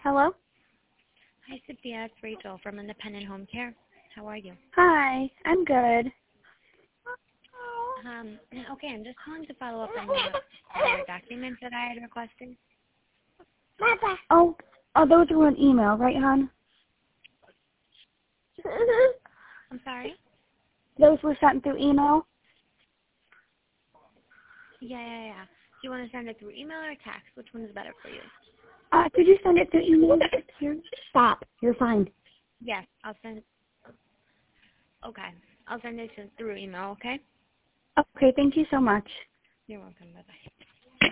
Hello? Hi, Sophia. It's Rachel from Independent Home Care. How are you? Hi, I'm good. Okay, I'm just calling to follow up on the documents that I had requested. Oh, those were an email, right, hon? I'm sorry? Those were sent through email? Yeah. Do you want to send it through email or text? Which one is better for you? Did you send it through email? Here, stop. You're fine. Yes, I'll send. Okay, I'll send it through email. Okay. Okay, thank you so much.